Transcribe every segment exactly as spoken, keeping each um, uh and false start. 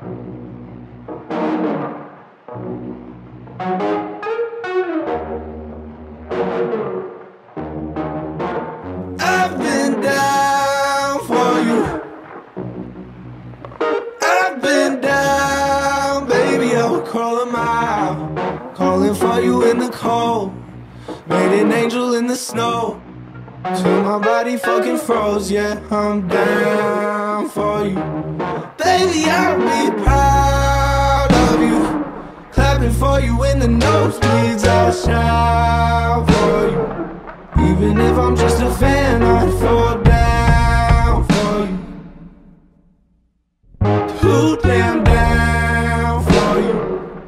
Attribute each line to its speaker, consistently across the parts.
Speaker 1: I've been down for you. I've been down, baby, I would crawl a mile, calling for you in the cold. Made an angel in the snow, till my body fucking froze. Yeah, I'm down for you. Baby, I'll be proud of you, clapping for you in the nosebleeds. I'll shout for you, even if I'm just a fan. I'd fall down for you, too damn down for you.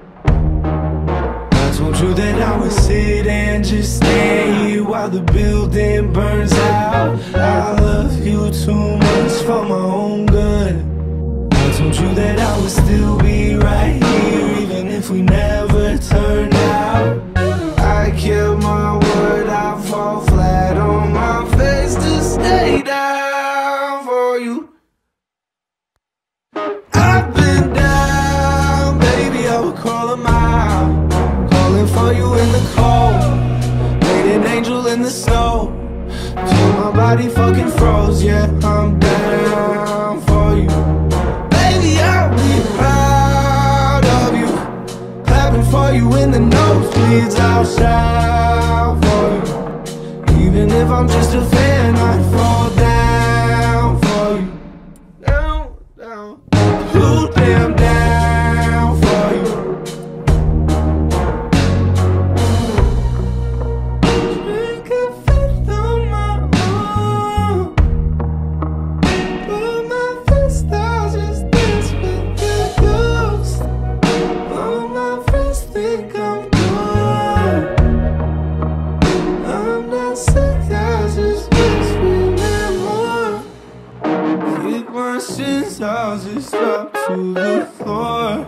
Speaker 1: I told you that I would sit and just stay here while the building burns out. I love you too much for my own good. I told you that I would still be right here even if we never turned out. I kept my word, I fall flat on my face to stay down for you. I've been down, baby, I would call a mile, calling for you in the cold. Made an angel in the snow, till my body fucking froze. Yeah, I'm down for you. Baby, I'll be proud of you, clapping for you in the nosebleeds. I'll shout for you, even if I'm just a fan. I'd fall down for you, down, down, too damn down for you. Drink a fifth on my own, put my fist out, just dance with the ghost. All my friends think I'm good, I'm not sick, I just wish we met more. Kick my shins, I'll just drop to the floor.